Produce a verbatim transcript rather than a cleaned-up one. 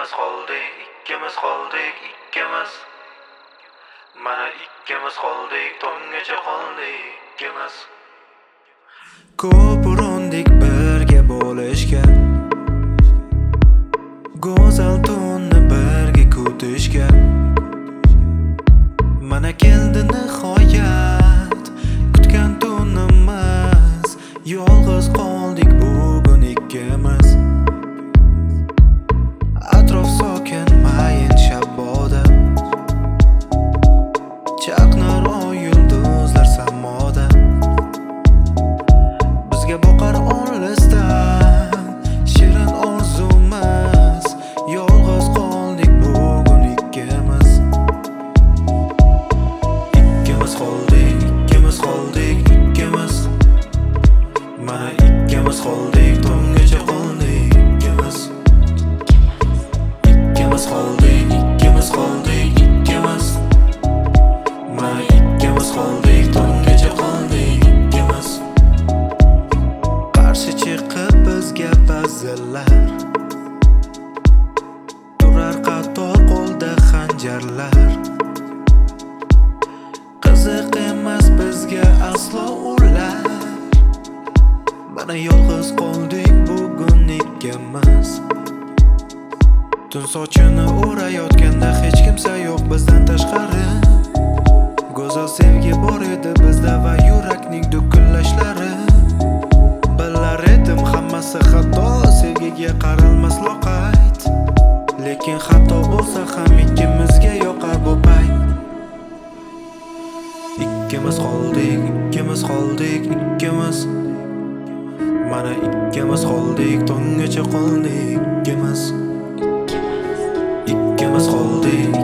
ikkimiz qoldik, ikkimiz qoldik, ikkimiz. Mana ikkimiz qoldik, tonggacha qoldik, ikkimiz. Ko'p urindik birga bo'lishga, go'zal tunni birga kutishga. Mana keldi nihoyat, kutgan tunimiz. Yolg'iz qoldik bugun ikkimiz. Atrof sokin, mayin shabboda, chaqnar oy yulduzlar samoda. Bizga boqar olisdan shirin orzumiz. Yolg'iz qoldik bugun ikkimiz. Ikkimiz qoldik, ikkimiz qoldik, ikkimiz. Mana ikkimiz qoldik, tonggacha qoldik, ikkimiz. Ikkimiz qoldik, ikkimiz qoldik, ikkimiz. Mana ikkimiz qoldik, tonggacha qoldik, ikkimiz. Qarshi chiqib bizga ba'zilar, turar qator qo'lda xanjarlar. Qiziq emas bizga aslo ular. Mana yolg'iz qoldik bugun ikkimiz. Tun sochini o'rayotganda hech kimsa yo'q bizdan tashqari. Go'zal sevgi bor edi bizda va yurakning dukullashlari. Bilar edim hammasi xato, sevgiga qaralmas loqayd. Lekin xato bo'lsa ham ikkimizga yoqar bu payt. Ikkimiz qoldik, ikkimiz qoldik, ikkimiz. Mana ikkimiz qoldik, tonggacha qoldik, ikkimiz. Ikkimiz qoldik,